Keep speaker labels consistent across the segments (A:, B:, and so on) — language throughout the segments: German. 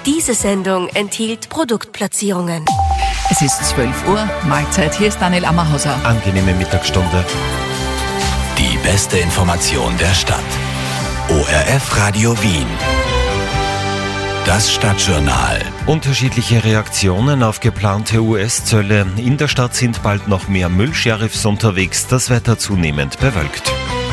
A: Diese Sendung enthielt Produktplatzierungen.
B: Es ist 12 Uhr, Mahlzeit, hier ist Daniel Ammerhauser.
C: Angenehme Mittagsstunde.
D: Die beste Information der Stadt. ORF Radio Wien. Das Stadtjournal.
C: Unterschiedliche Reaktionen auf geplante US-Zölle. In der Stadt sind bald noch mehr Müllsheriffs unterwegs, das Wetter zunehmend bewölkt.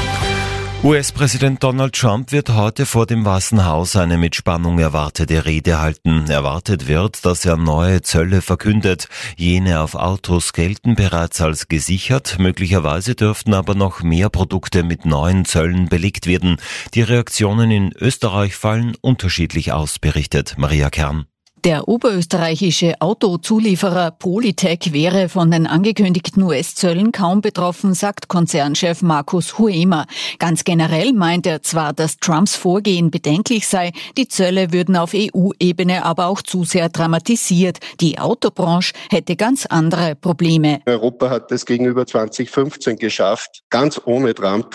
C: US-Präsident Donald Trump wird heute vor dem Weißen Haus eine mit Spannung erwartete Rede halten. Erwartet wird, dass er neue Zölle verkündet. Jene auf Autos gelten bereits als gesichert. Möglicherweise dürften aber noch mehr Produkte mit neuen Zöllen belegt werden. Die Reaktionen in Österreich fallen unterschiedlich aus, berichtet Maria Kern.
B: Der oberösterreichische Autozulieferer Polytech wäre von den angekündigten US-Zöllen kaum betroffen, sagt Konzernchef Markus Huemer. Ganz generell meint er zwar, dass Trumps Vorgehen bedenklich sei, die Zölle würden auf EU-Ebene aber auch zu sehr dramatisiert. Die Autobranche hätte ganz andere Probleme.
E: Europa hat es gegenüber 2015 geschafft, ganz ohne Trump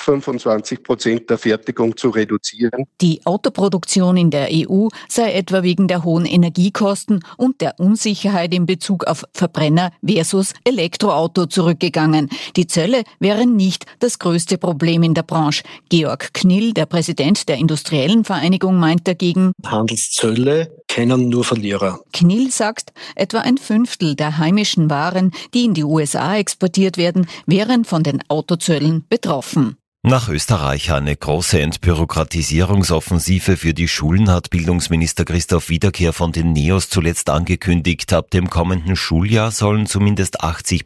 E: 25% der Fertigung zu reduzieren.
B: Die Autoproduktion in der EU sei etwa wegen der hohen Energiekosten und der Unsicherheit in Bezug auf Verbrenner versus Elektroauto zurückgegangen. Die Zölle wären nicht das größte Problem in der Branche. Georg Knill, der Präsident der Industriellen Vereinigung, meint dagegen:
F: Handelszölle kennen nur Verlierer.
B: Knill sagt, etwa ein Fünftel der heimischen Waren, die in die USA exportiert werden, wären von den Autozöllen betroffen.
C: Nach Österreich eine große Entbürokratisierungsoffensive für die Schulen hat Bildungsminister Christoph Wiederkehr von den NEOS zuletzt angekündigt. Ab dem kommenden Schuljahr sollen zumindest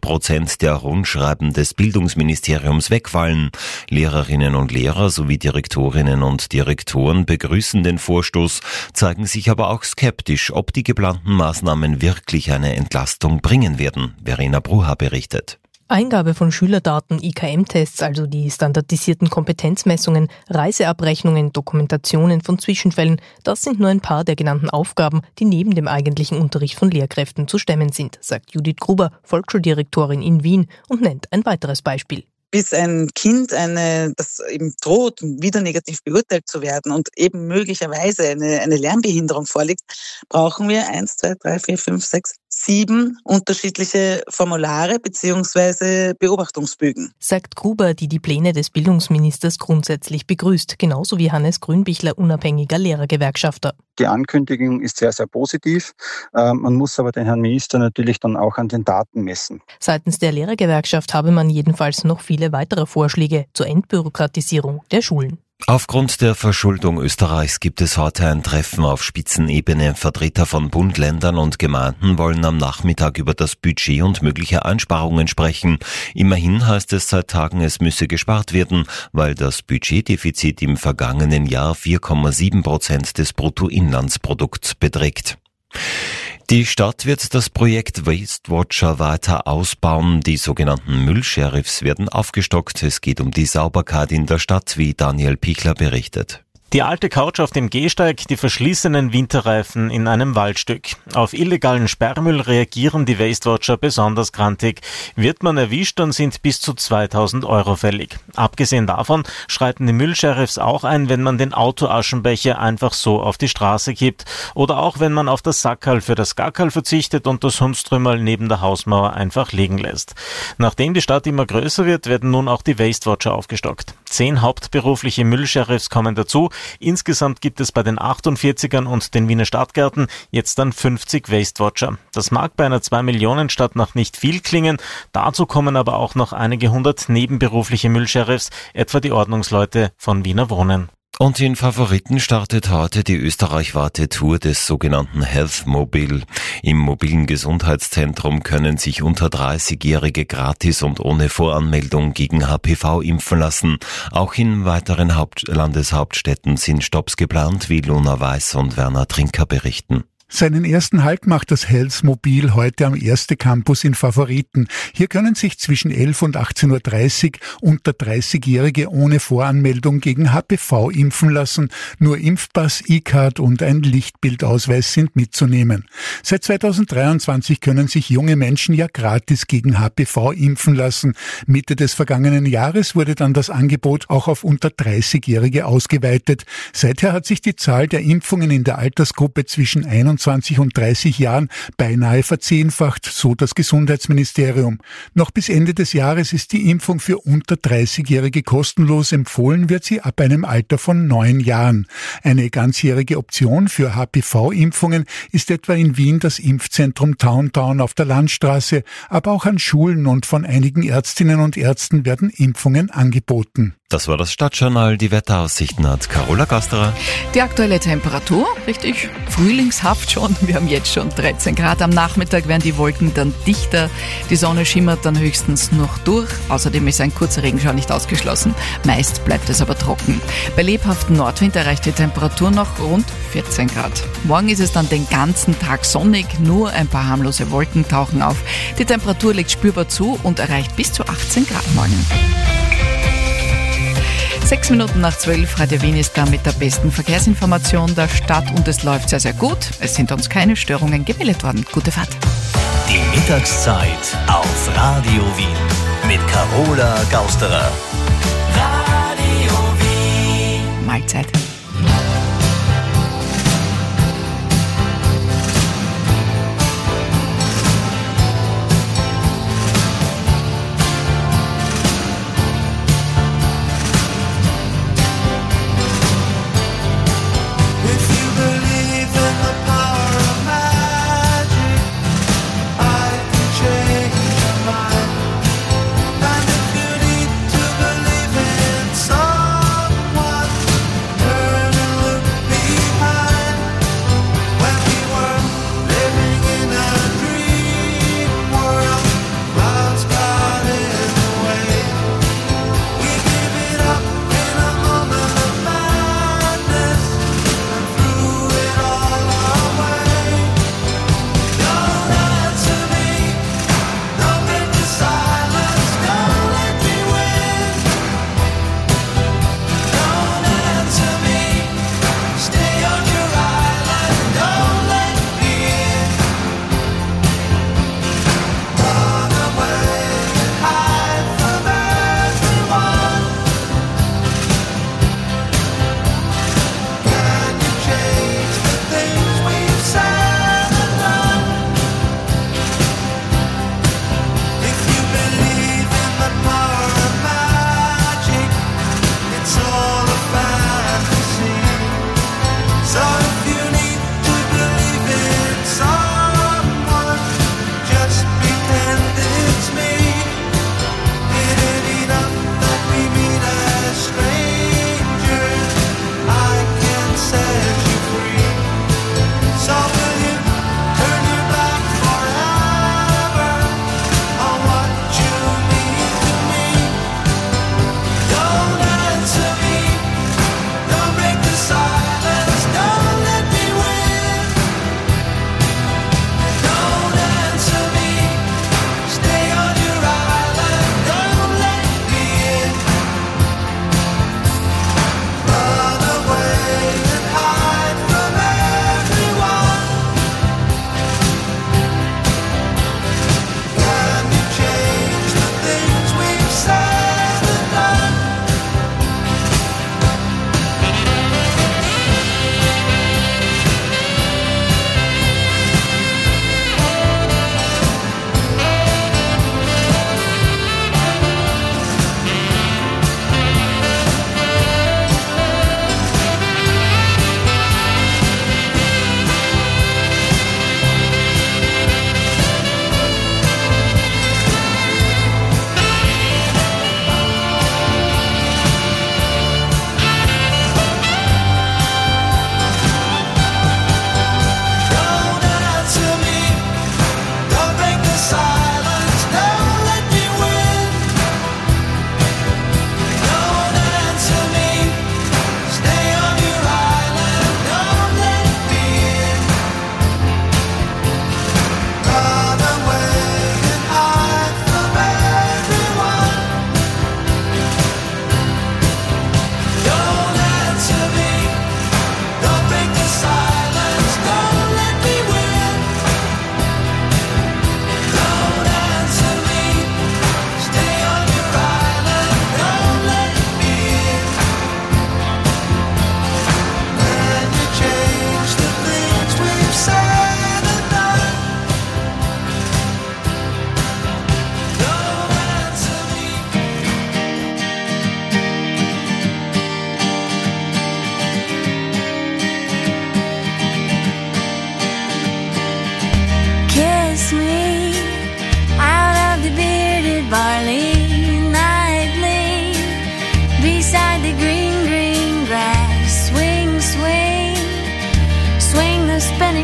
C: 80% der Rundschreiben des Bildungsministeriums wegfallen. Lehrerinnen und Lehrer sowie Direktorinnen und Direktoren begrüßen den Vorstoß, zeigen sich aber auch skeptisch, ob die geplanten Maßnahmen wirklich eine Entlastung bringen werden. Verena Bruha berichtet.
G: Eingabe von Schülerdaten, IKM-Tests, also die standardisierten Kompetenzmessungen, Reiseabrechnungen, Dokumentationen von Zwischenfällen, das sind nur ein paar der genannten Aufgaben, die neben dem eigentlichen Unterricht von Lehrkräften zu stemmen sind, sagt Judith Gruber, Volksschuldirektorin in Wien, und nennt ein weiteres Beispiel.
H: Bis ein Kind das eben droht, wieder negativ beurteilt zu werden und eben möglicherweise eine Lernbehinderung vorliegt, brauchen wir 1, 2, 3, 4, 5, 6, 7 unterschiedliche Formulare bzw. Beobachtungsbögen.
G: Sagt Gruber, die die Pläne des Bildungsministers grundsätzlich begrüßt, genauso wie Hannes Grünbichler, unabhängiger Lehrergewerkschafter.
I: Die Ankündigung ist sehr, sehr positiv. Man muss aber den Herrn Minister natürlich dann auch an den Daten messen.
G: Seitens der Lehrergewerkschaft habe man jedenfalls noch viele weitere Vorschläge zur Entbürokratisierung der Schulen.
C: Aufgrund der Verschuldung Österreichs gibt es heute ein Treffen auf Spitzenebene. Vertreter von Bund, Ländern und Gemeinden wollen am Nachmittag über das Budget und mögliche Einsparungen sprechen. Immerhin heißt es seit Tagen, es müsse gespart werden, weil das Budgetdefizit im vergangenen Jahr 4,7% des Bruttoinlandsprodukts beträgt. Die Stadt wird das Projekt Waste Watcher weiter ausbauen. Die sogenannten Müllsheriffs werden aufgestockt. Es geht um die Sauberkeit in der Stadt, wie Daniel Pichler berichtet.
J: Die alte Couch auf dem Gehsteig, die verschlissenen Winterreifen in einem Waldstück. Auf illegalen Sperrmüll reagieren die Waste Watcher besonders grantig. Wird man erwischt, dann sind bis zu 2.000 € fällig. Abgesehen davon schreiten die Müllsheriffs auch ein, wenn man den Autoaschenbecher einfach so auf die Straße kippt. Oder auch, wenn man auf das Sackerl für das Gackerl verzichtet und das Hundstrümmerl neben der Hausmauer einfach liegen lässt. Nachdem die Stadt immer größer wird, werden nun auch die Waste Watcher aufgestockt. 10 hauptberufliche Müllsheriffs kommen dazu. Insgesamt gibt es bei den 48ern und den Wiener Stadtgärten jetzt dann 50 Waste Watcher. Das mag bei einer 2-Millionen-Stadt noch nicht viel klingen, dazu kommen aber auch noch einige 100 nebenberufliche Müllsheriffs, etwa die Ordnungsleute von Wiener Wohnen.
C: Und in Favoriten startet heute die österreichweite Tour des sogenannten Health Mobil. Im mobilen Gesundheitszentrum können sich unter 30-Jährige gratis und ohne Voranmeldung gegen HPV impfen lassen. Auch in weiteren Landeshauptstädten sind Stopps geplant, wie Luna Weiß und Werner Trinker berichten.
K: Seinen ersten Halt macht das Health Mobil heute am Erste Campus in Favoriten. Hier können sich zwischen 11 und 18.30 Uhr unter 30-Jährige ohne Voranmeldung gegen HPV impfen lassen. Nur Impfpass, E-Card und ein Lichtbildausweis sind mitzunehmen. Seit 2023 können sich junge Menschen ja gratis gegen HPV impfen lassen. Mitte des vergangenen Jahres wurde dann das Angebot auch auf unter 30-Jährige ausgeweitet. Seither hat sich die Zahl der Impfungen in der Altersgruppe zwischen 21 25 und 30 Jahren beinahe verzehnfacht, so das Gesundheitsministerium. Noch bis Ende des Jahres ist die Impfung für unter 30-Jährige kostenlos. Empfohlen wird sie ab einem Alter von 9 Jahren. Eine ganzjährige Option für HPV-Impfungen ist etwa in Wien das Impfzentrum Towntown auf der Landstraße, aber auch an Schulen und von einigen Ärztinnen und Ärzten werden Impfungen angeboten.
C: Das war das Stadtjournal. Die Wetteraussichten hat Carola Gasterer.
B: Die aktuelle Temperatur, richtig frühlingshaft schon. Wir haben jetzt schon 13 Grad. Am Nachmittag werden die Wolken dann dichter. Die Sonne schimmert dann höchstens noch durch. Außerdem ist ein kurzer Regenschauer nicht ausgeschlossen. Meist bleibt es aber trocken. Bei lebhaftem Nordwind erreicht die Temperatur noch rund 14 Grad. Morgen ist es dann den ganzen Tag sonnig. Nur ein paar harmlose Wolken tauchen auf. Die Temperatur legt spürbar zu und erreicht bis zu 18 Grad morgen. 6 Minuten nach 12, Radio Wien ist da mit der besten Verkehrsinformation der Stadt und es läuft sehr, sehr gut. Es sind uns keine Störungen gemeldet worden. Gute Fahrt.
D: Die Mittagszeit auf Radio Wien mit Carola Gausterer. Radio Wien.
B: Mahlzeit.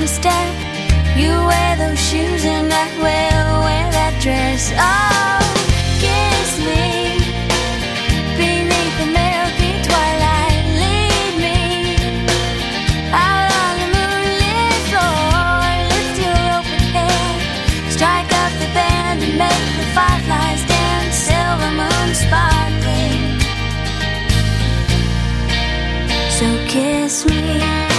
L: one step. You wear those shoes and I will wear that dress. Oh, kiss me beneath the milky twilight. Lead me out on the moonlit floor. Lift your open head, strike up the band and make the fireflies dance. Silver moon sparkling. So kiss me.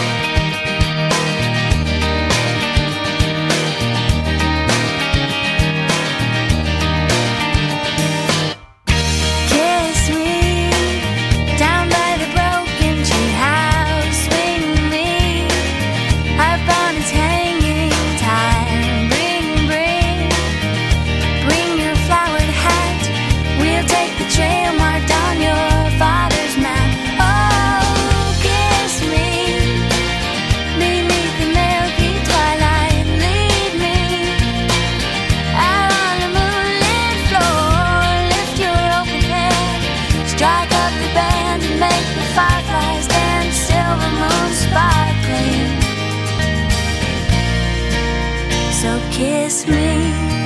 L: Kiss me.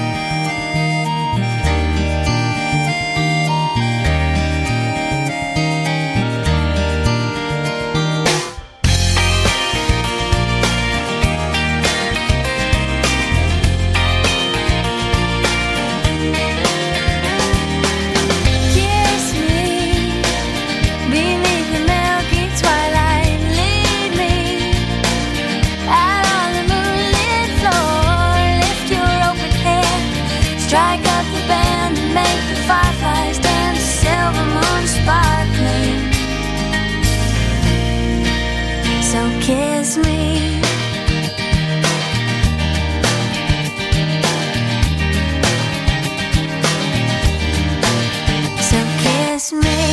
L: Kiss me. So kiss me.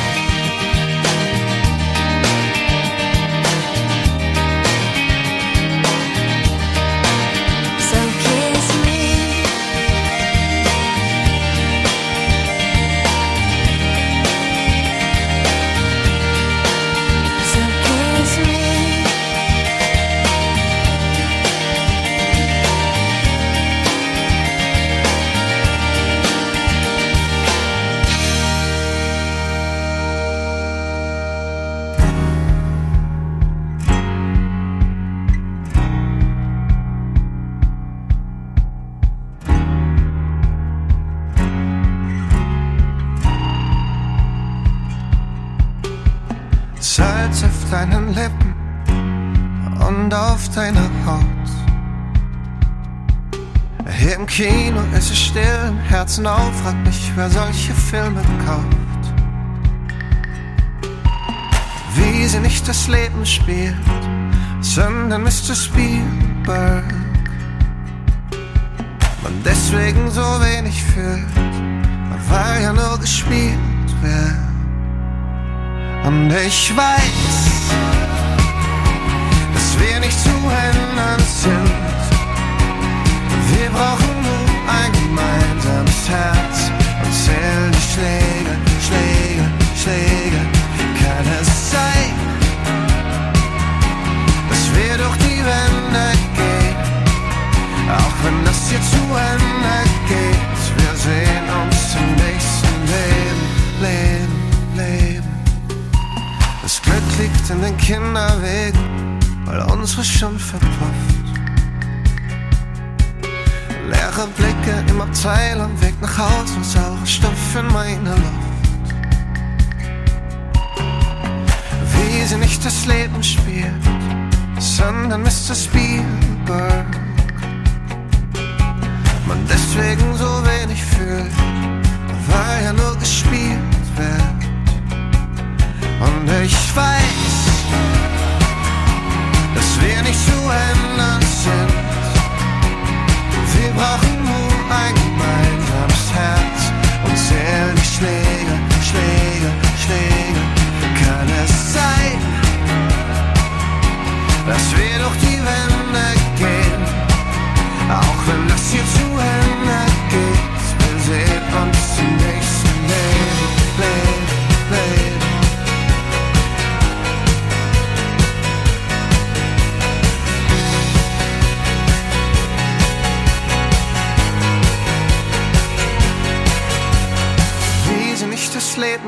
M: Salz auf deinen Lippen und auf deiner Haut. Hier im Kino ist es still im Herzen auf, frag mich, wer solche Filme kauft. Wie sie nicht das Leben spielt, sondern Mr. Spielberg. Man deswegen so wenig fühlt, weil ja nur gespielt wird. Und ich weiß, dass wir nicht zu ändern sind. Wir brauchen nur ein gemeinsames Herz und zählen die Schläge, Schläge, Schläge. Kann es sein, dass wir durch die Wände gehen, auch wenn das hier zu Ende geht. Wir sehen uns im nächsten Leben, Leben, Leben. Das Glück liegt in den Kinderwegen, weil unsere schon verpufft. Leere Blicke im Abteil am Weg nach Hause, saurer Stoff in meiner Luft. Wie sie nicht das Leben spielt, sondern Mr. Spielberg. Man deswegen so wenig fühlt, weil ja nur gespielt wird. Und ich weiß, dass wir nicht zu ändern sind. Wir brauchen nur ein gemeinsames Herz und zählen die Schläge, Schläge, Schläge. Kann es sein, dass wir durch die Wände gehen, auch wenn das hier zu Ende geht? Wir sehen uns im nächsten Leben, Leben, Leben.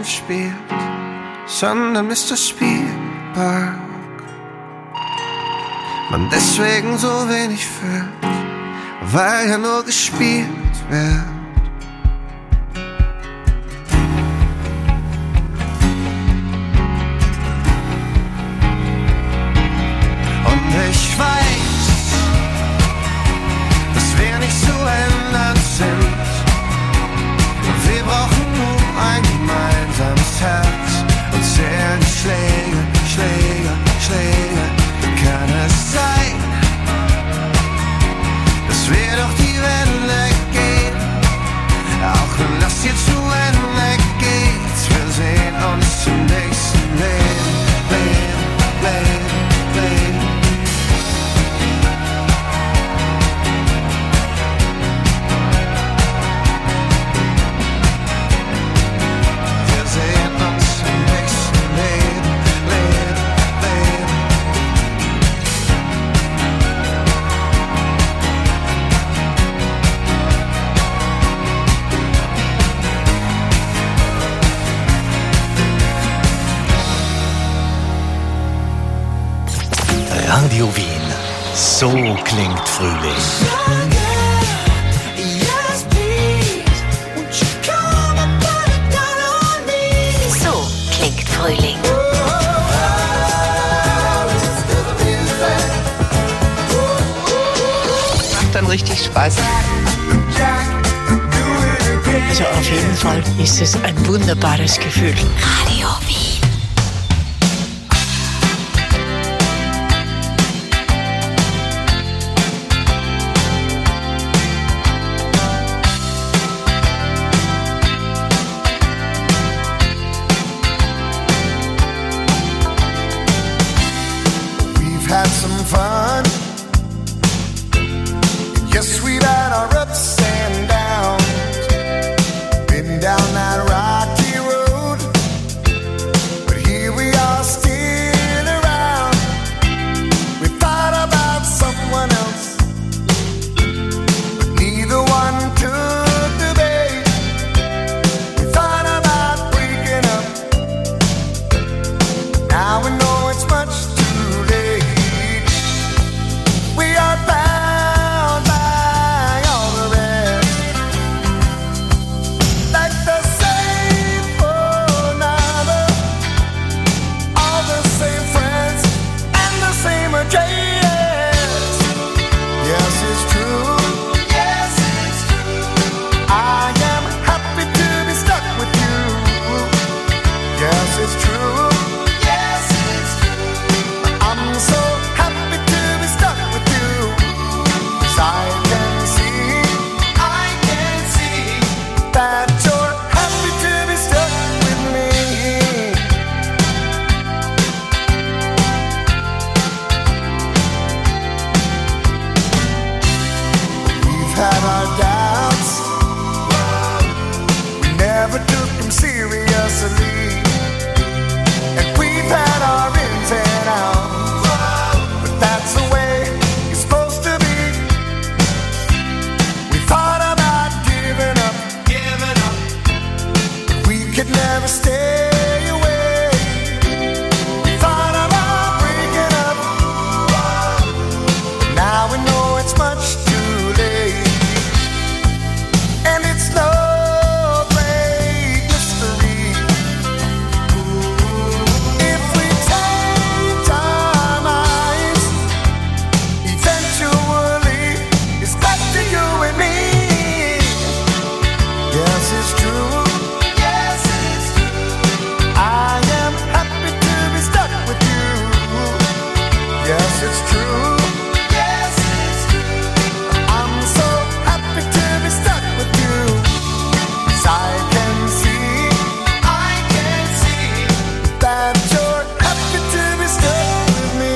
M: Leben spielt, sondern Mr. Spielberg. Man deswegen so wenig fühlt, weil ja nur gespielt wird. Und ich weiß, dass wir nicht zu ändern sind. Wir brauchen nur ein gemeinsames Herz und zählen die Schläge, Schläge, Schläge. Kann es sein, dass wir durch die Wände gehen, auch wenn das hier zu Ende geht? Wir sehen uns im nächsten Leben, Leben, Leben, Leben. Wir sehen uns im nächsten Leben, Leben, Leben.
D: Radio Wien. So klingt Frühling.
A: So klingt Frühling.
N: Macht dann richtig Spaß. Also auf jeden Fall ist es ein wunderbares Gefühl.
A: Radio Wien.
M: Had some fun. Yes, we've had our ups and downs. Been down that rocky road, but here we are still around. We thought about someone else, but neither one took the bait. We thought about breaking up. Now we know it's much too late. We are bound by all the rest, like the same phone number, all the same friends, and the same address. Yes, it's true. Yes, it's true. I am happy to be stuck with you. Yes, it's true. Yes, it's true. I'm so happy to be stuck with you. 'Cause I can see that you're happy to be stuck with me. We've had our doubts, we never took them seriously, and we've had our ins and outs, but that's the way it's supposed to be. We thought about giving up, but we could never stay away. We thought about breaking up, but now we know it's much too late. And it's no great mystery. If we change our minds, eventually it's back to you and me. Yes, it's true. Yes, it's true. I am happy to be stuck with you. Yes, it's true. Yes, it's true. I'm so happy to be stuck with you. 'Cause I can see that you're happy to be stuck with me.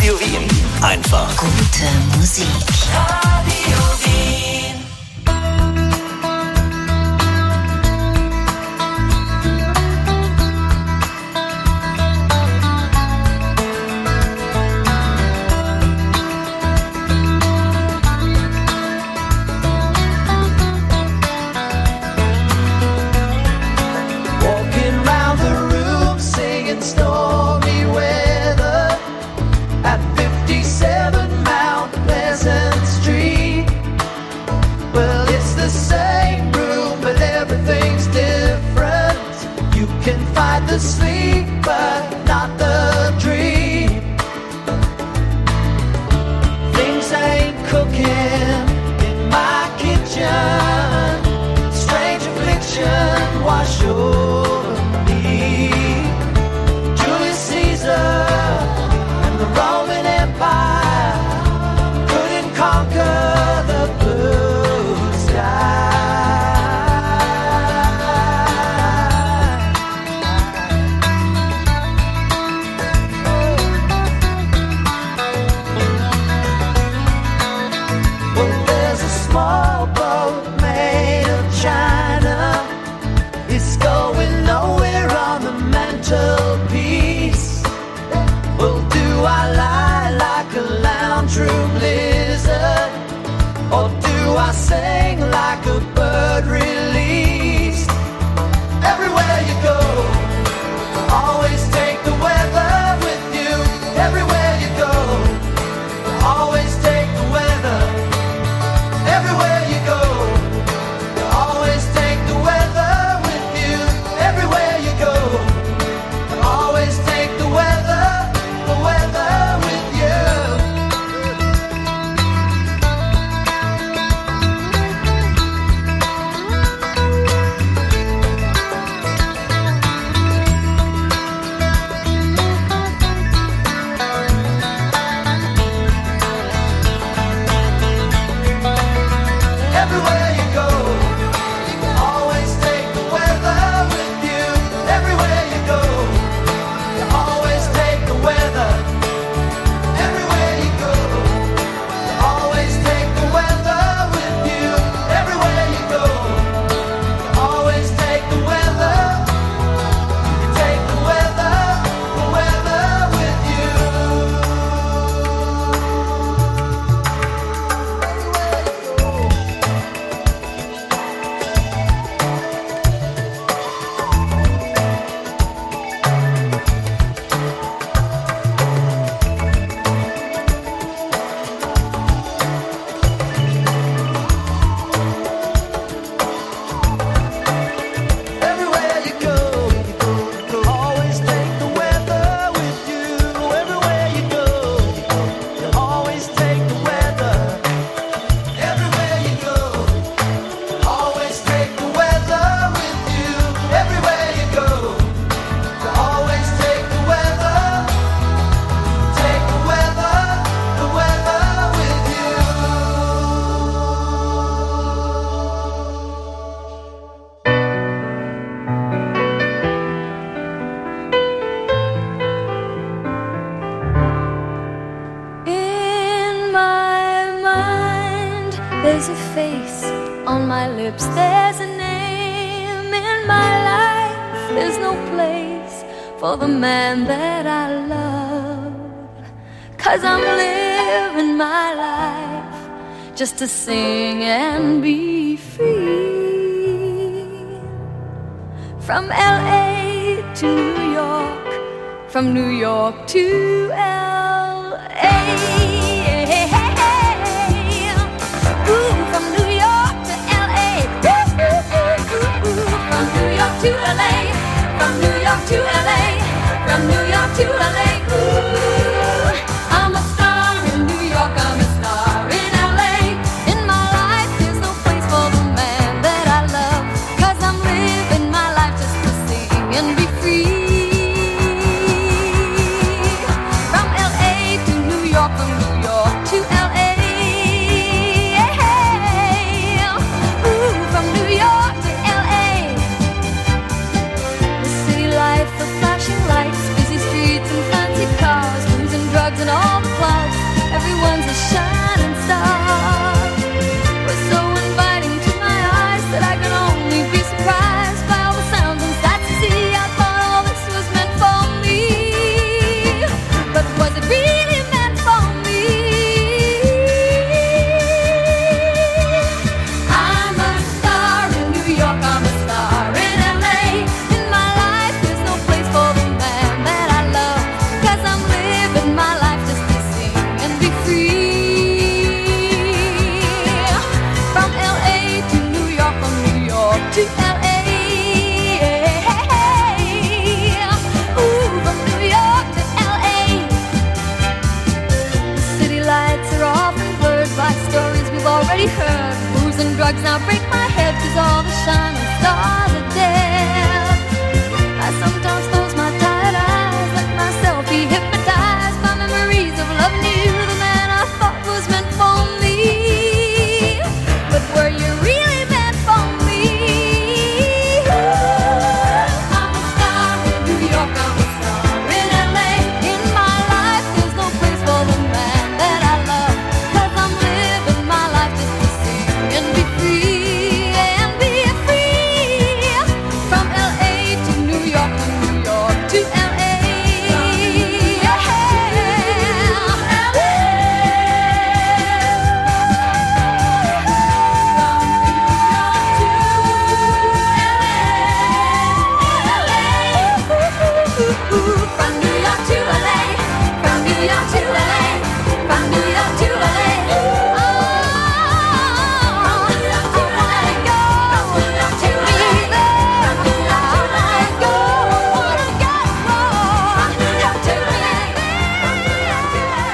D: Radio Wien. Einfach
A: Gute Musik.
D: Radio Wien.
O: The sleep, but not the dream. Things ain't cooking in my kitchen. Strange affliction wash over me. Julius Caesar and the Roman Empire couldn't conquer the blue sky. Piece. Well, do I lie like a lounge room lizard, or do I sing like a bird released? Everywhere you go, always take the weather with you. Everywhere you go, always take the weather. Everywhere you go, always take the weather with you. Everywhere you go, always take the weather with you. Everywhere you go, always take the weather with you. Everywhere you go, always take the weather. Everywhere you go, always take the weather with you. Everywhere you go, always take the weather. You take the weather with you. Everywhere you go, always take the weather with you. Everywhere you go, always take the weather. Everywhere you go, always take the weather with you. Everywhere you go, always take the weather. Take the weather with you.
L: In my mind, there's a face on my lips, there's a name in my life. There's no place for the man that I love, 'cause I'm living my life just to sing and be free. From LA to New York, from New York to LA. Ooh, from New York to LA. From New York to LA. From New York to LA. From New York to LA. Ooh, I'm a star in New York. I'm a star in LA. In my life, there's no place for the man that I love, 'cause I'm living my life just to sing and be free. From LA already heard. Booze and drugs now break my head, 'cause all the shining stars are dead. I sometimes close my tired eyes, let myself be hypnotized by memories of love new, the man I thought was meant for me. But were you really meant for me? I'm a star in New York, I'm a star in LA. In my life there's no place for the man that I love, 'cause I'm living my life just to sing and be free, and be free. From LA to New York, to New York to LA. From New York to LA, from New York to LA, from New York to LA. Oh, from New York to LA, go, from New York to LA, from New York to LA, go, wanna go, from New York to LA, from New York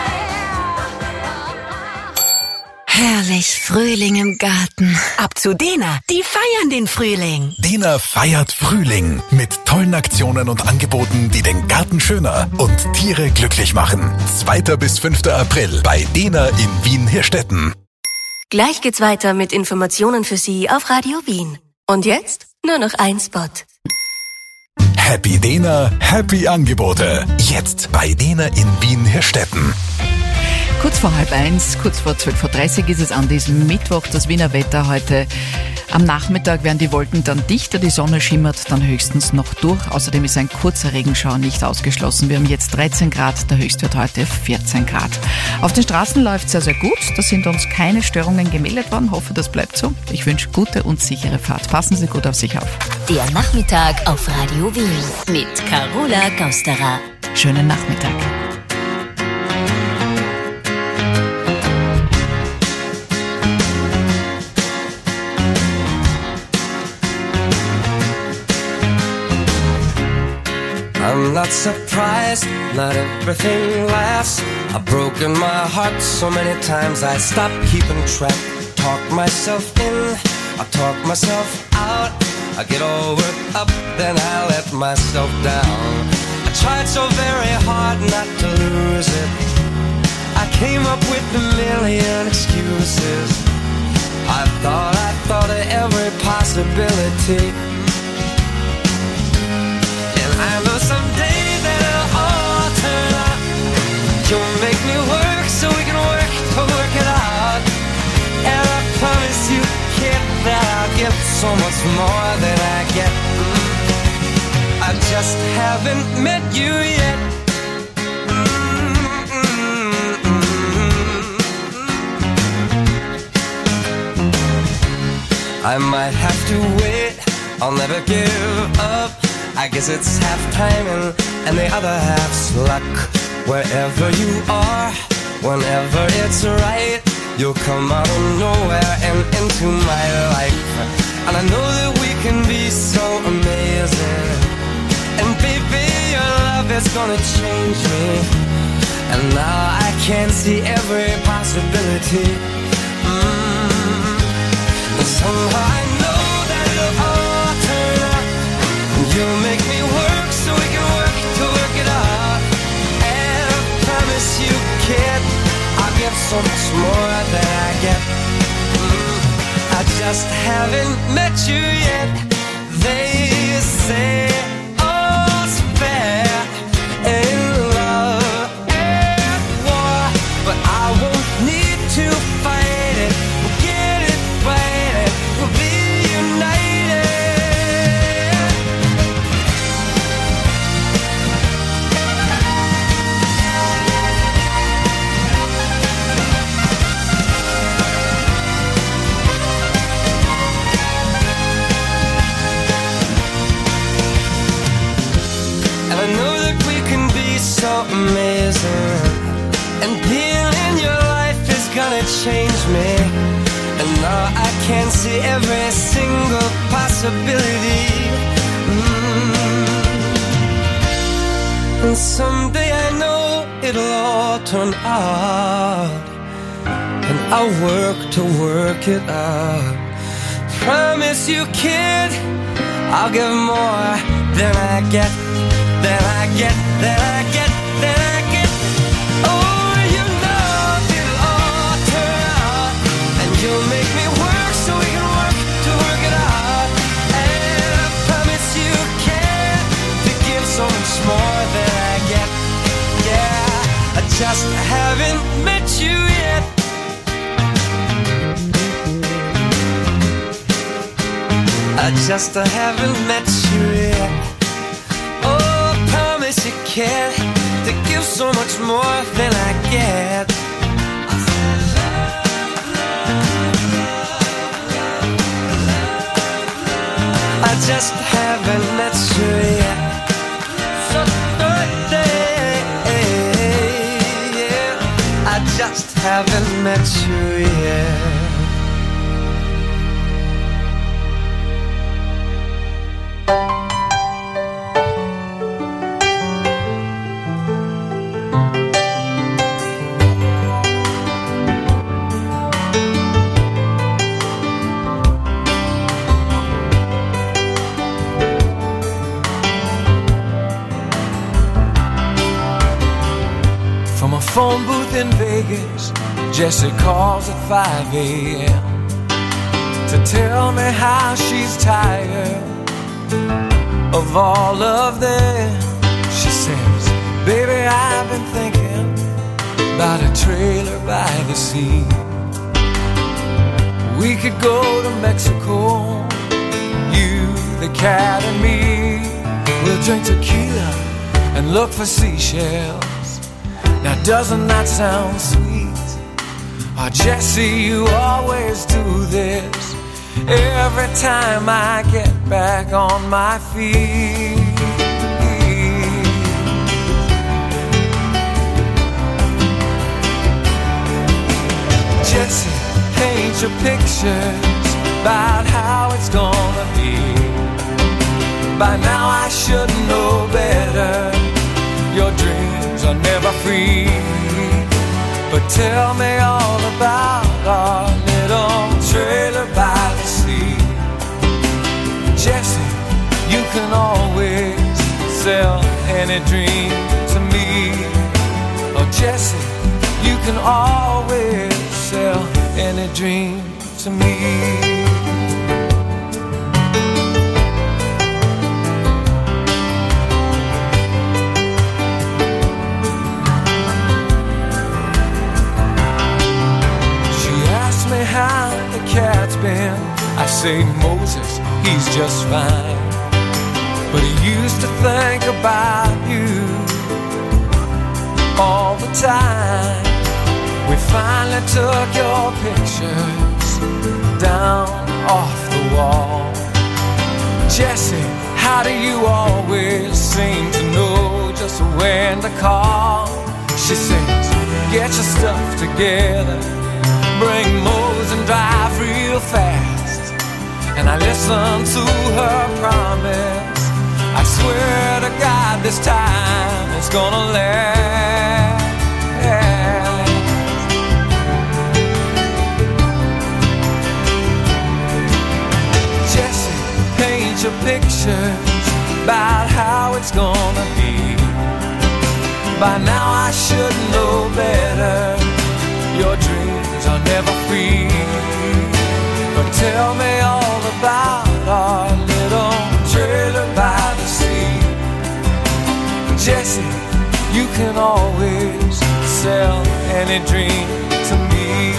L: to LA.
A: Herrlich Frühling im Garten.
N: Ab zu Dena, die feiern den Frühling.
P: Dena feiert Frühling mit tollen Aktionen und Angeboten, die den Garten schöner und Tiere glücklich machen. 2. bis 5. April bei Dena in Wien-Hirstetten.
A: Gleich geht's weiter mit Informationen für Sie auf Radio Wien. Und jetzt nur noch ein Spot.
P: Happy Dena, happy Angebote. Jetzt bei Dena in Wien-Hirstetten.
B: Kurz vor 12:30, kurz vor 12:30 ist es an diesem Mittwoch. Das Wiener Wetter heute. Am Nachmittag werden die Wolken dann dichter, die Sonne schimmert dann höchstens noch durch. Außerdem ist ein kurzer Regenschauer nicht ausgeschlossen. Wir haben jetzt 13 Grad, der Höchstwert heute 14 Grad. Auf den Straßen läuft es sehr, sehr gut. Da sind uns keine Störungen gemeldet worden. Hoffe, das bleibt so. Ich wünsche gute und sichere Fahrt. Passen Sie gut auf sich auf.
A: Der Nachmittag auf Radio Wien mit Carola Gausterer.
B: Schönen Nachmittag.
O: I'm not surprised, not everything lasts. I've broken my heart so many times I stopped keeping track. Talk myself in, I talk myself out. I get all worked up, then I let myself down. I tried so very hard not to lose it. I came up with a million excuses. I thought of every possibility. I know someday that it'll all turn out. You'll make me work so we can work to work it out. And I promise you, kid, that I'll give so much more than I get. I just haven't met you yet. I might have to wait, I'll never give up. I guess it's half timing and the other half's luck. Wherever you are, whenever it's right, you'll come out of nowhere and into my life. And I know that we can be so amazing. And baby, your love is gonna change me. And now I can see every possibility. And somehow I know that it'll all turn out. You'll make me work so we can work to work it out. And I promise you, kid, I'll give so much more than I get. I just haven't met you yet. They say all's fair in love and war, but I won't need to fight it. We'll get it right, we'll be united. So amazing, and being in your life is gonna change me. And now I can see every single possibility. And someday I know it'll all turn out. And I'll work to work it up. Promise you, kid, I'll give more than I get, than I get, than I get, than I get. Oh, you know it'll all turn out, and you'll make me work so we can work to work it out. And I promise you, kid, to give so much more than I get. Yeah, I just haven't met you yet. I just haven't met you yet. Oh, I promise you, kid, to give so much more than I get. I just haven't met you yet. So yeah, I just haven't met you yet. Phone booth in Vegas, Jessie calls at 5 a.m. to tell me how she's tired of all of them. She says, baby, I've been thinking about a trailer by the sea. We could go to Mexico, you, the cat and me. We'll drink tequila and look for seashells. Now doesn't that sound sweet? Oh, Jessie, you always do this every time I get back on my feet. Jessie, paint your pictures about how it's gonna be. By now I should know better. Your dreams are never free. But tell me all about our little trailer by the sea. Jessie, you can always sell any dream to me. Oh, Jessie, you can always sell any dream to me. How the cat's been. I say, Moses, he's just fine. But he used to think about you all the time. We finally took your pictures down off the wall. Jessie, how do you always seem to know just when to call? She says, get your stuff together, bring Mose and drive real fast. And I listen to her promise. I swear to God this time it's gonna last. Jessie, paint your pictures about how it's gonna be. By now I should know better. Your dreams are never free. But tell me all about our little trailer by the sea. Jessie, you can always sell any dream to me.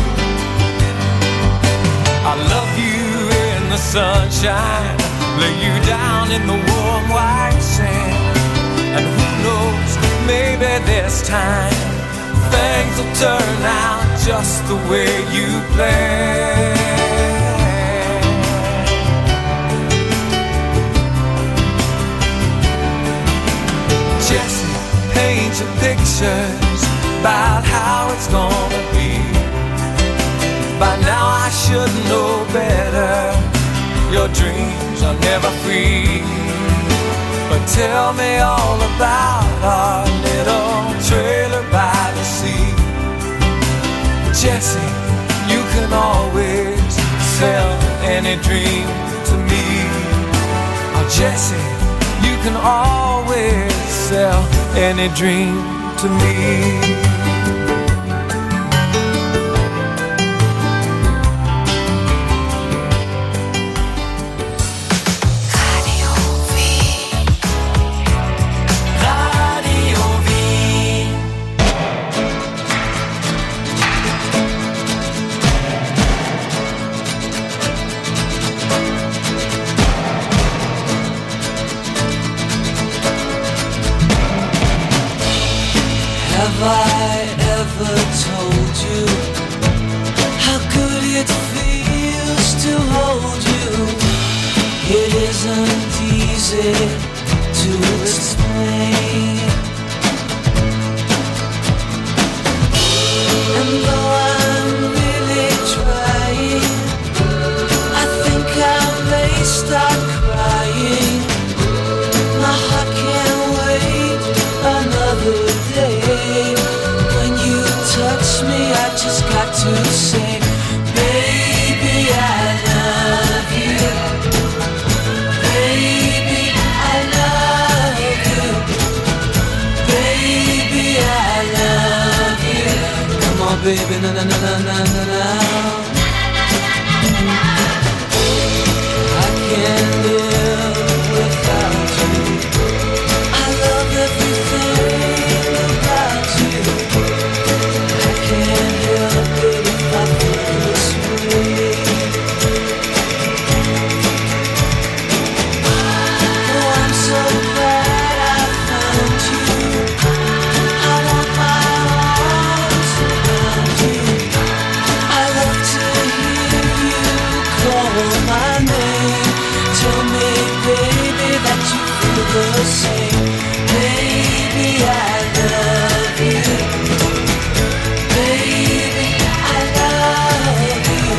O: I love you in the sunshine, lay you down in the warm white sand. And who knows, maybe this time things will turn out just the way you planned. Jessie, paint your pictures about how it's gonna be. By now I should know better. Your dreams are never free. But tell me all about our little trailer by the sea. Jessie, any dream to me. Oh, Jesse, you can always sell any dream to me.
Q: Have I ever told you how good it feels to hold you? It isn't easy to explain. And though I'm really trying, I think I may start crying. My heart can't wait another day. When you touch me, I just got to say, baby, I love you. Baby, I love you. Baby, I love you. Come on, baby, na na na na na na na. I can't live without you. I love everything about you. I can't help it if I feel this way. Oh, I'm so glad I found you. I want my arms around you. I love to hear you call my name. Tell me, baby, that you feel the same. Baby, I love you. Baby, I love you.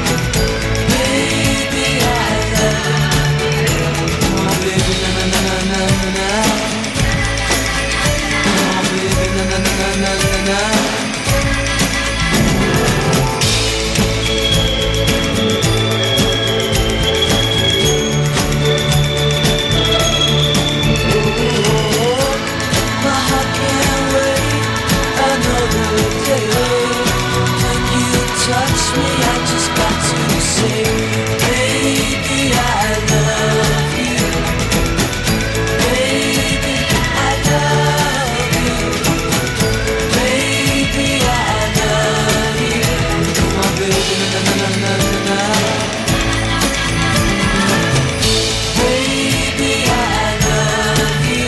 Q: Baby, I love you. Come on, baby, na na na na na na. Come on, baby, na na na na na na. My heart can't wait another day. When you touch me, I just got to say, baby, I love you. Baby, I love you. Baby, I love you. Come on, baby, na na na na na na. Baby, I love you.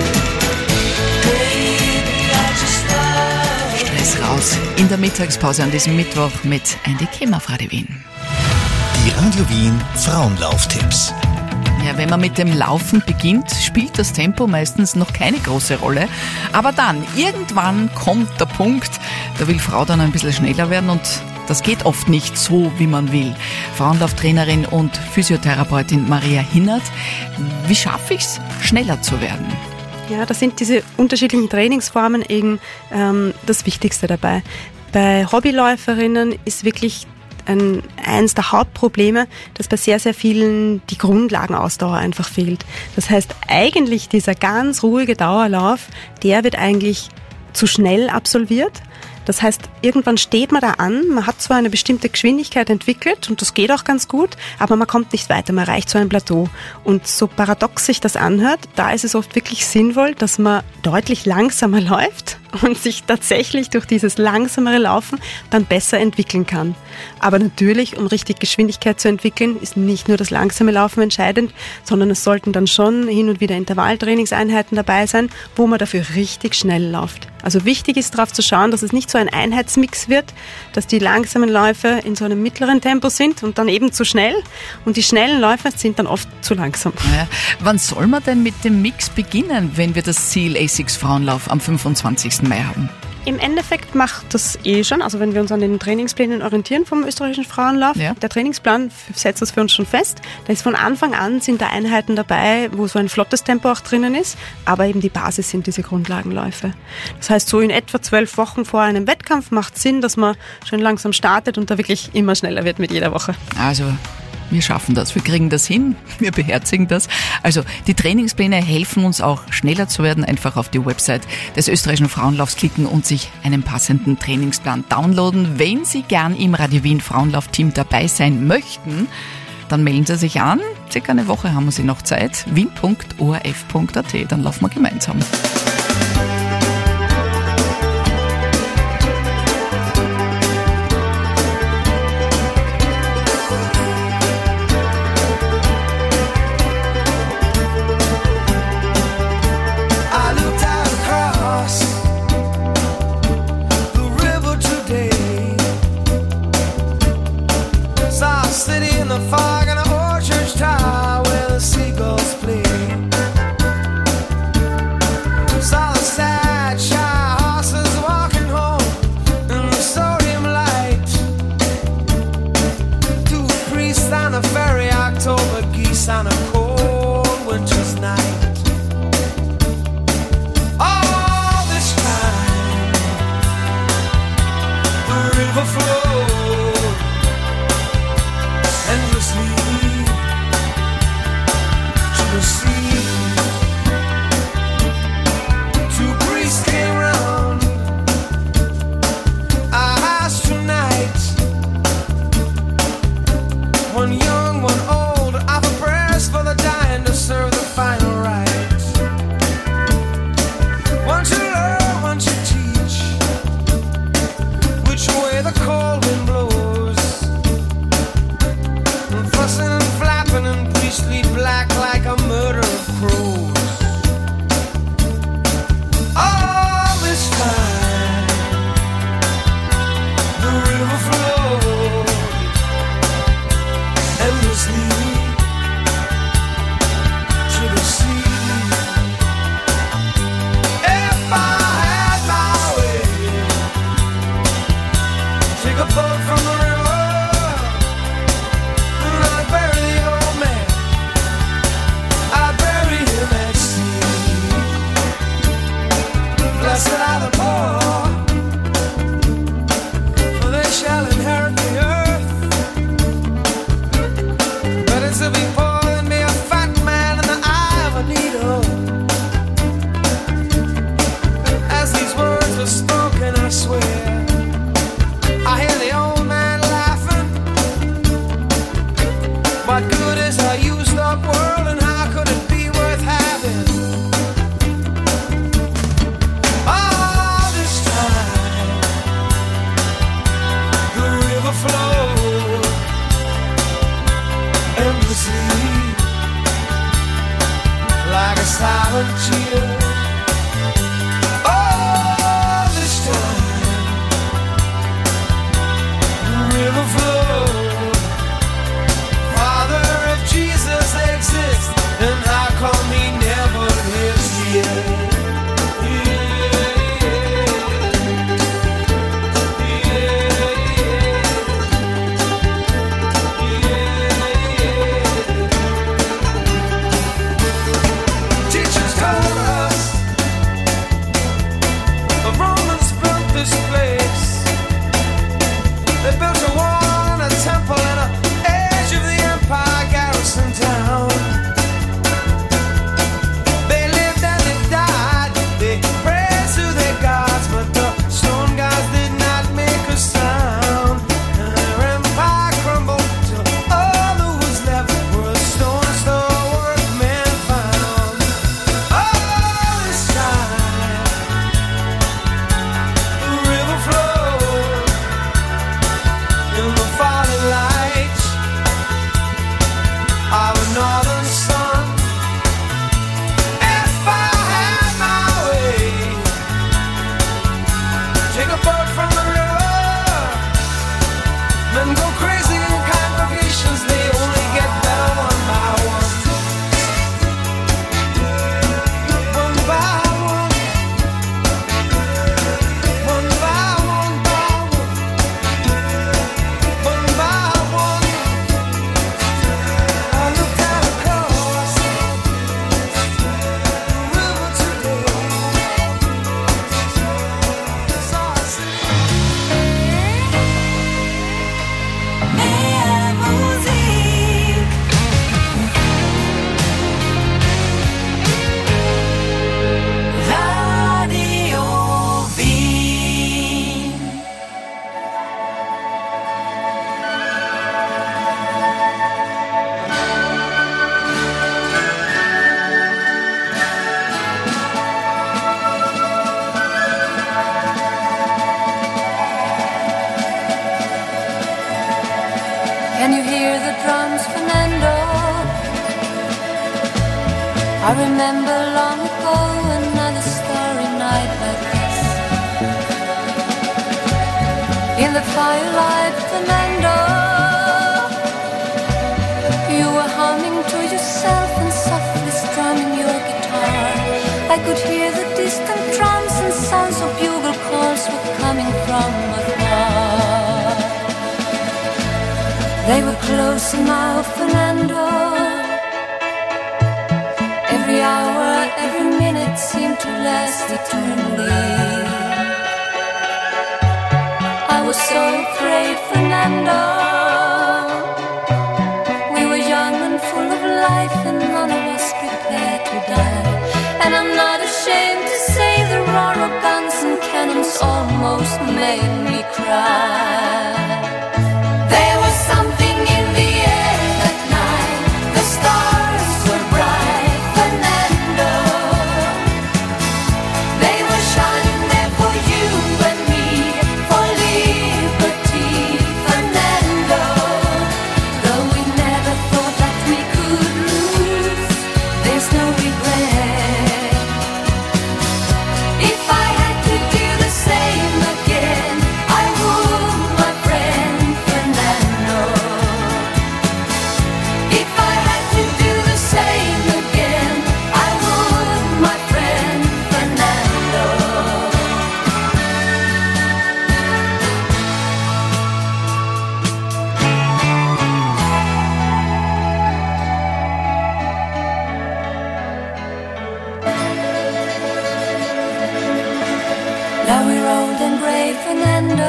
B: Stress raus in der Mittagspause an diesem Mittwoch mit Andy Kim auf Radio Wien.
P: Die Radio Wien Frauenlauftipps.
B: Ja, wenn man mit dem Laufen beginnt, spielt das Tempo meistens noch keine große Rolle. Aber dann, irgendwann kommt der Punkt, da will Frau dann ein bisschen schneller werden und das geht oft nicht so, wie man will. Frauenlauftrainerin und Physiotherapeutin Maria Hinnert. Wie schaffe ich es, schneller zu werden?
R: Ja, da sind diese unterschiedlichen Trainingsformen eben das Wichtigste dabei. Bei Hobbyläuferinnen ist wirklich eins der Hauptprobleme, dass bei sehr, sehr vielen die Grundlagenausdauer einfach fehlt. Das heißt, eigentlich dieser ganz ruhige Dauerlauf, der wird eigentlich zu schnell absolviert. Das heißt, irgendwann steht man da an, man hat zwar eine bestimmte Geschwindigkeit entwickelt und das geht auch ganz gut, aber man kommt nicht weiter, man erreicht so ein Plateau. Und so paradox sich das anhört, da ist es oft wirklich sinnvoll, dass man deutlich langsamer läuft und sich tatsächlich durch dieses langsamere Laufen dann besser entwickeln kann. Aber natürlich, um richtig Geschwindigkeit zu entwickeln, ist nicht nur das langsame Laufen entscheidend, sondern es sollten dann schon hin und wieder Intervalltrainingseinheiten dabei sein, wo man dafür richtig schnell läuft. Also wichtig ist darauf zu schauen, dass es nicht so ein Einheitsmix wird, dass die langsamen Läufe in so einem mittleren Tempo sind und dann eben zu schnell und die schnellen Läufe sind dann oft zu langsam.
B: Ja, wann soll man denn mit dem Mix beginnen, wenn wir das Ziel ASICS Frauenlauf am 25. Mai haben?
R: Im Endeffekt macht das schon, also wenn wir uns an den Trainingsplänen orientieren vom österreichischen Frauenlauf, der Trainingsplan setzt das für uns schon fest. Da ist von Anfang an sind da Einheiten dabei, wo so ein flottes Tempo auch drinnen ist, aber eben die Basis sind diese Grundlagenläufe. Das heißt, so in etwa 12 Wochen vor einem Wettkampf macht es Sinn, dass man schon langsam startet und da wirklich immer schneller wird mit jeder Woche.
B: Also
S: wir schaffen das, wir kriegen das hin, wir beherzigen das. Also die Trainingspläne helfen uns auch schneller zu werden. Einfach auf die Website des österreichischen Frauenlaufs klicken und sich einen passenden Trainingsplan downloaden. Wenn Sie gern im Radio Wien Frauenlaufteam dabei sein möchten, dann melden Sie sich an. Circa eine Woche haben Sie noch Zeit. wien.orf.at. Dann laufen wir gemeinsam.
O: On a cold winter's night, all this time the river flowed endlessly to the sea. Two priests came round our house tonight, one young, one old, for the dying to serve the final rites. One to learn, one to teach which way the cold wind blows, and fussing and flapping in priestly black like a murder of crows. All this time the river flowed endlessly. Blessed are the poor, for they shall inherit the earth. Better to be poor than be a fat man in the eye of a needle. As these words were spoken, I swear, I hear the old man laughing. What good is a used up world, and how could it be worth having? Flow endlessly like a silent tear. All this time the river flowed. Father, if Jesus exists, then how come he never lives here?
L: Can you hear the drums, Fernando? I remember long ago another starry night like this. In the firelight, Fernando, you were humming to yourself and softly strumming your guitar. I could hear the distant drums and sounds of bugle calls were coming from afar. They were closer now, Fernando. Every hour, every minute seemed to last eternally. I was so afraid, Fernando. We were young and full of life, and none of us prepared to die. And I'm not ashamed to say the roar of guns and cannons almost made me cry. There was something in the air that night. The stars were bright, Fernando. They were shining there for you and me, for liberty, Fernando. Though we never thought that we could lose, there's no regret. If I had to do the same again, I would, my friend Fernando. If I had to do the same again, I would, my friend Fernando. Now we're old and gray, Fernando.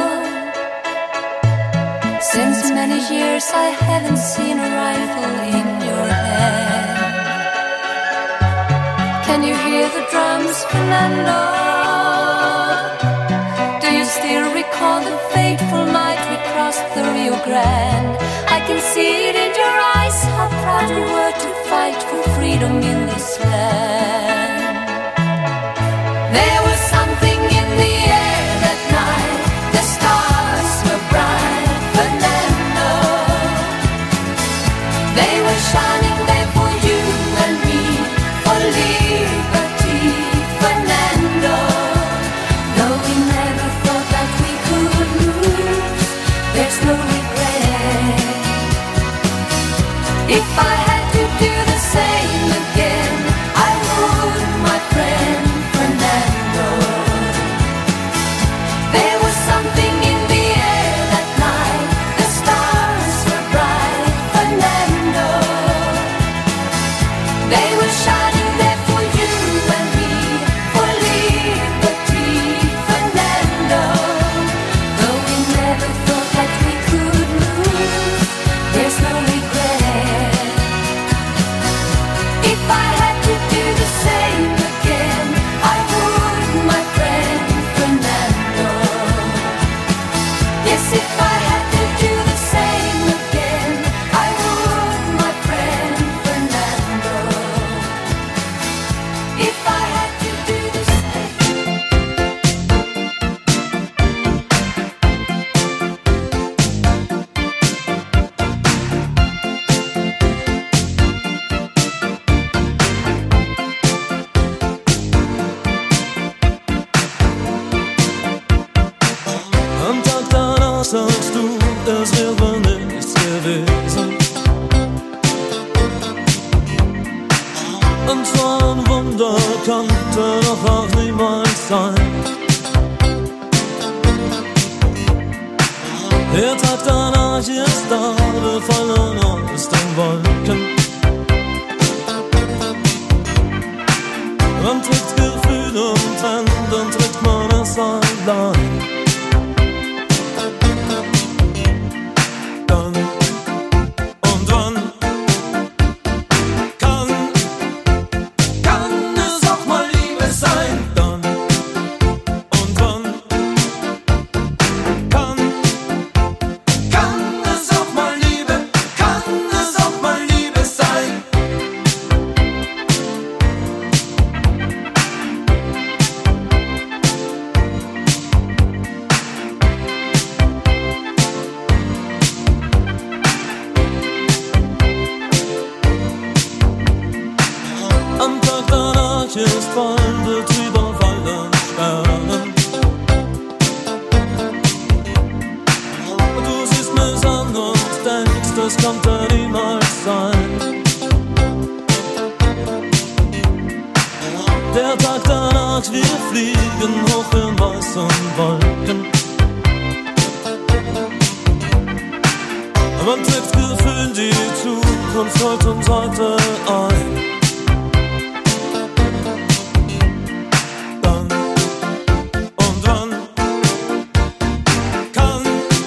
L: Since many years I haven't seen a rifle in your hand. Can you hear the drums, Fernando? Do you still recall the fateful night we crossed the Rio Grande? I can see it in your eyes, how proud we were to fight for freedom in this land. There was something in the air that night. The stars were bright, Fernando. They were shining there for you and me, for liberty, Fernando. Though we never thought that we could lose, there's no regret. If I had to do the same again, I would, my friend Fernando. There was something in the air that night. The stars were bright, Fernando. They were shining there for you and me, for liberty, Fernando. Though we never thought that we could lose, there's no regret. If I had to do the same again, I would, my friend Fernando. Yes, if I had to do the same again, I would, my friend Fernando. If I had to do the
T: Am Tag danach sagst du, es wäre nichts gewesen. Und so ein Wunder konnte doch auch niemals sein. Der Tag danach ist da, wir fallen aus den Wolken. Man trägt Gefühle und trennt, dann trägt man es allein. Dann und wann kann es auch mal Liebe sein? Dann und wann kann es auch mal Liebe, kann es auch mal Liebe sein? ist voll Betrieb auf allen Sternen. Du siehst mich an und denkst, das kann da niemals sein. Der Tag danach, wir fliegen hoch in weißen Wolken. Man trägt Gefühl die Zukunft heute und heute ein. Dann und wann kann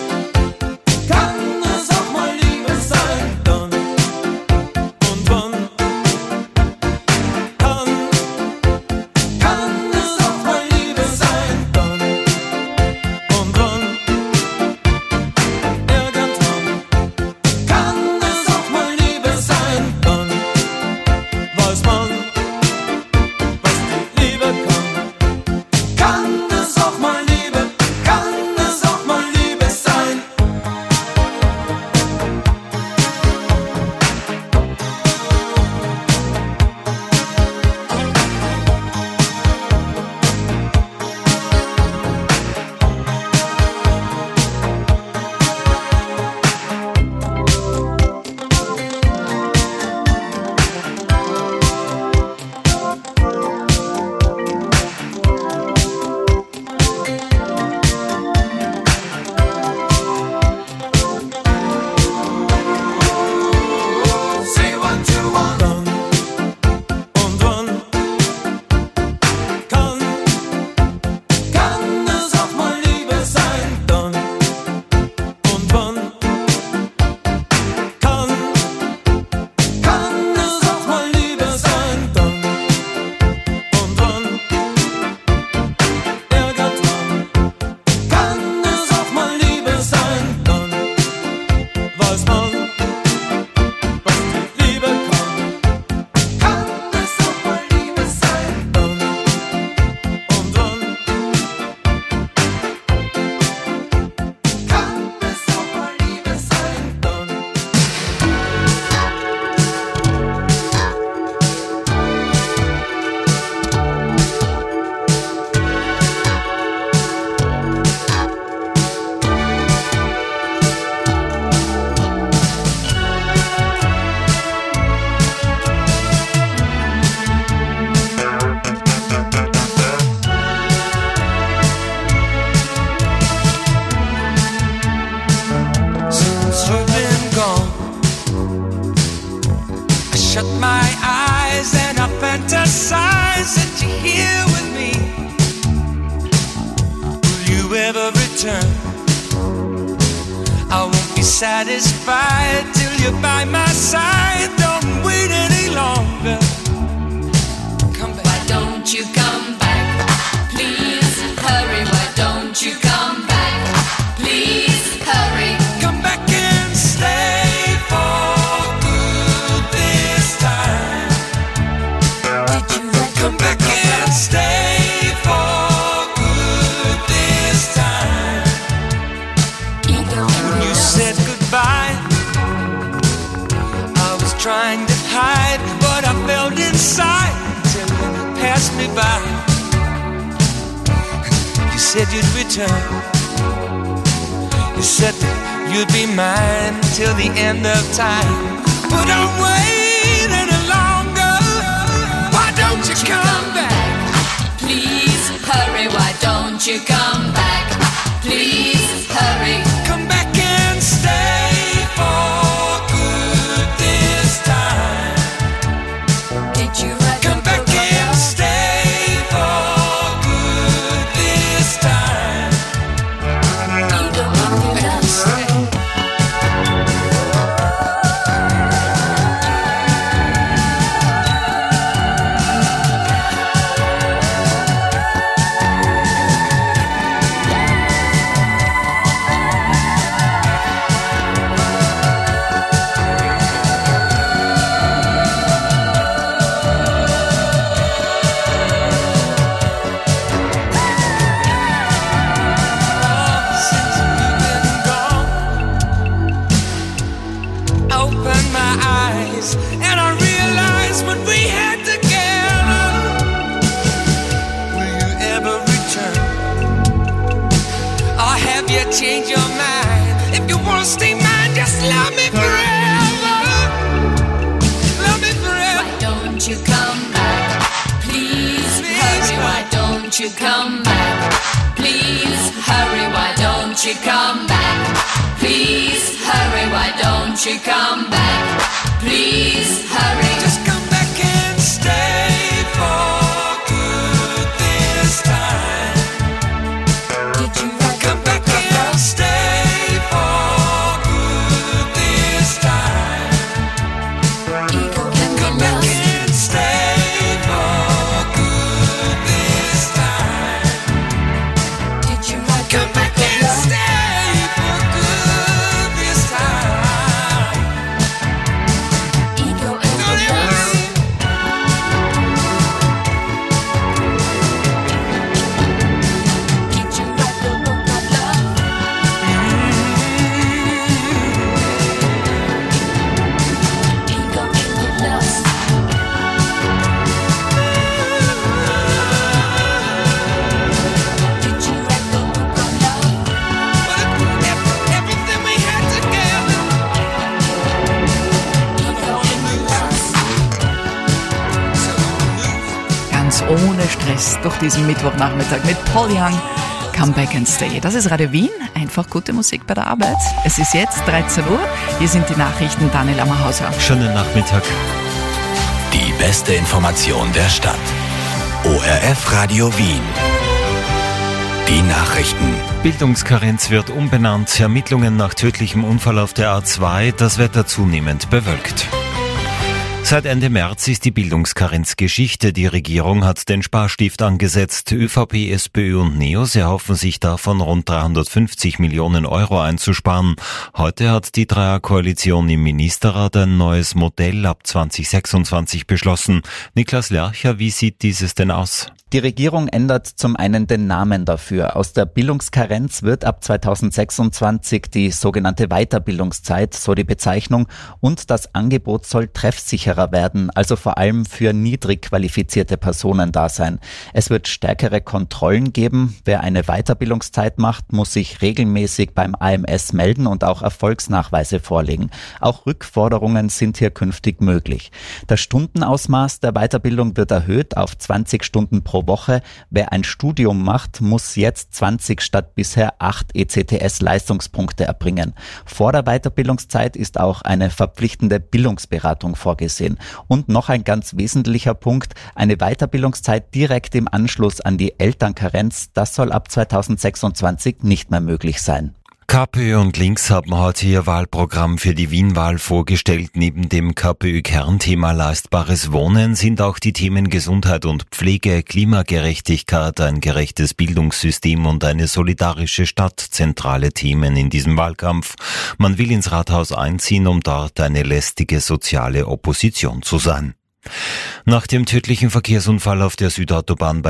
T: es auch mal Liebe sein? Dann und wann kann es auch mal Liebe sein? Dann und wann irgendwann kann es auch mal Liebe sein? Dann weiß man, was die Liebe kann. Kann es auch mal Liebe, kann es auch mal Liebe sein? Say what you want. Dann und wann kann es auch mal Liebe sein? Dann und wann kann es auch mal Liebe sein? Dann und wann irgendwann kann es auch mal Liebe sein? Dann weiß man, was die Liebe kann. Kann es auch mal Liebe sein? Dann und wann kann es auch mal Liebe sein? Dann since you've been gone, I shut my eyes and I fantasize that you're here with me. Will you ever return? I won't be satisfied till you're by my side. Don't wait any longer. Come back.
U: Why don't you come back? Please hurry, why don't you come back? Please hurry.
T: Come back and stay for good this time. Come back and stay for good this time. When you said goodbye, I was trying to hide what I felt inside till you passed me by. You said you'd return. You said that you'd be mine till the end of time. But I'm waiting any longer. Why don't you come back?
U: Please hurry, why don't you come back? Please hurry.
T: Come back and stay for good this time.
U: Did you write
T: Come back and stay for good this time. stay mine, just love me forever. Love me forever.
U: Why don't you come back? Please hurry, why don't you come back? Please hurry, why don't you come back? Please hurry, why don't you come back? Please hurry.
T: Just come back and stay for good this time.
U: Did you write
T: Come back and stay for good this time.
U: ego can
T: Come
U: be
T: back
U: lost?
T: and stay for good this time.
U: Did you write
T: Come back and stay for good this time.
U: ego and
T: Don't
U: be
T: ever
U: lost?
T: leave.
U: Did you write the book of love? Ego and be lost? Did you write the book of love?
T: Everything we had together.
U: Ego and be lost?
S: Ganz ohne Stress durch diesen Mittwochnachmittag mit Paul Young. Come back and stay. Das ist Radio Wien. Einfach gute Musik bei der Arbeit. Es ist jetzt 13 Uhr. Hier sind die Nachrichten. Daniel Ammerhauser.
C: Schönen Nachmittag.
P: Die beste Information der Stadt. ORF Radio Wien. Die Nachrichten.
C: Bildungskarenz wird umbenannt. Ermittlungen nach tödlichem Unfall auf der A2. Das Wetter zunehmend bewölkt. Seit Ende März ist die Bildungskarenz Geschichte. Die Regierung hat den Sparstift angesetzt. ÖVP, SPÖ und NEOS erhoffen sich davon rund 350 Millionen Euro einzusparen. Heute hat die Dreierkoalition im Ministerrat ein neues Modell ab 2026 beschlossen. Niklas Lercher, wie sieht dieses denn aus?
E: Die Regierung ändert zum einen den Namen dafür. Aus der Bildungskarenz wird ab 2026 die sogenannte Weiterbildungszeit, so die Bezeichnung, und das Angebot soll treffsicherer werden, also vor allem für niedrig qualifizierte Personen da sein. Es wird stärkere Kontrollen geben. Wer eine Weiterbildungszeit macht, muss sich regelmäßig beim AMS melden und auch Erfolgsnachweise vorlegen. Auch Rückforderungen sind hier künftig möglich. Das Stundenausmaß der Weiterbildung wird erhöht auf 20 Stunden pro Woche. Wer ein Studium macht, muss jetzt 20 statt bisher 8 ECTS-Leistungspunkte erbringen. Vor der Weiterbildungszeit ist auch eine verpflichtende Bildungsberatung vorgesehen. Und noch ein ganz wesentlicher Punkt, eine Weiterbildungszeit direkt im Anschluss an die Elternkarenz, das soll ab 2026 nicht mehr möglich sein.
C: KPÖ und Links haben heute ihr Wahlprogramm für die Wien-Wahl vorgestellt. Neben dem KPÖ-Kernthema leistbares Wohnen sind auch die Themen Gesundheit und Pflege, Klimagerechtigkeit, ein gerechtes Bildungssystem und eine solidarische Stadt zentrale Themen in diesem Wahlkampf. Man will ins Rathaus einziehen, um dort eine lästige soziale Opposition zu sein. Nach dem tödlichen Verkehrsunfall auf der Südautobahn bei